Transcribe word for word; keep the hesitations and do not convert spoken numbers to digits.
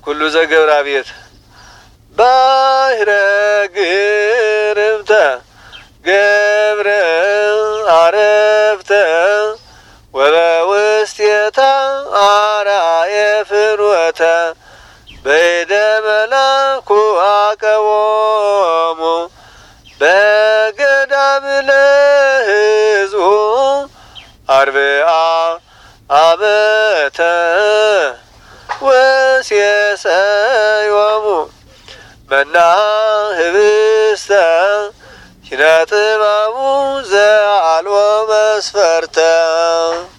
ኩሉ ዘገብራ ቤት ባሕረ ግርብተ ገብረ አረፍተ ወበውስቴታ አርአየ ፍኖተ በእደ መላኩ አቀቦሙ በገዳም ለሕዝቡ አርብዓ ዓመተ ወሴሰዮሙ መና ህብስተ ኪነ ጥበቡ ዘአልቦ መስፈርተ